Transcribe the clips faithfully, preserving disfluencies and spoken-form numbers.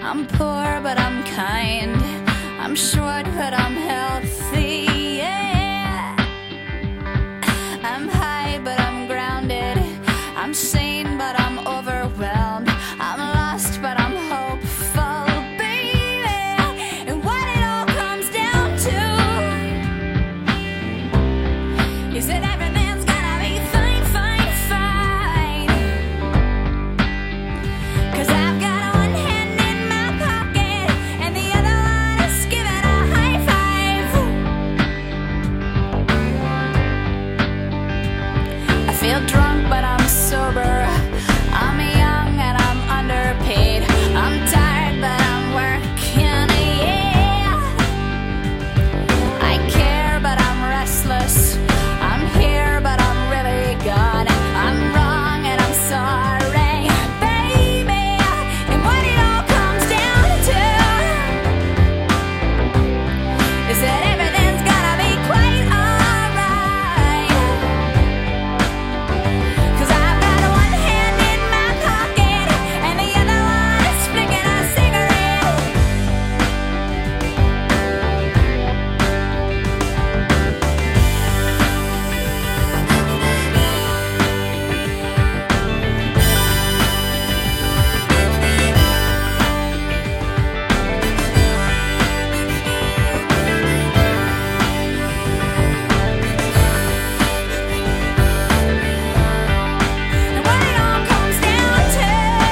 I'm poor, but I'm kind. I'm short, but I'm healthy. Yeah. I'm high, but I'm grounded. I'm sane, but I'm overwhelmed. I'm lost, but I'm hopeful, baby. And what it all comes down to is that everything's gonna be fine, fine, fine. 'Cause I've got one hand in my pocket and the other one is giving a high five. I feel drunk, but I'm sober. I'm young and I'm underpaid. I'm tired, but I'm working, yeah. I care, but I'm restless. I'm here, but I'm really gone. I'm wrong and I'm sorry, baby. And what it all comes down to is that everything's gonna be quite alright. 'Cause I've got one hand in my pocket and the other one is flicking a cigarette. And what it all comes down to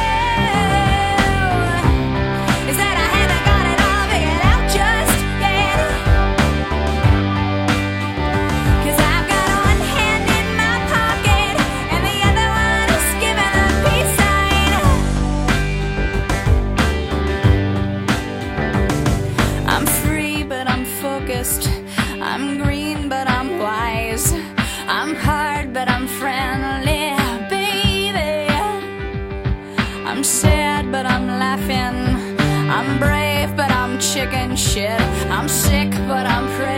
is that I haven't got it all figured out just yet. 'Cause I've got one hand in my pocket and the other one is giving a peace sign. I'm free, but I'm focused. I'm green, but I'm wise. I'm hard, but I'm friendly, baby. I'm sad, but I'm laughing. I'm brave, but I'm chicken shit. I'm sick, but I'm pretty.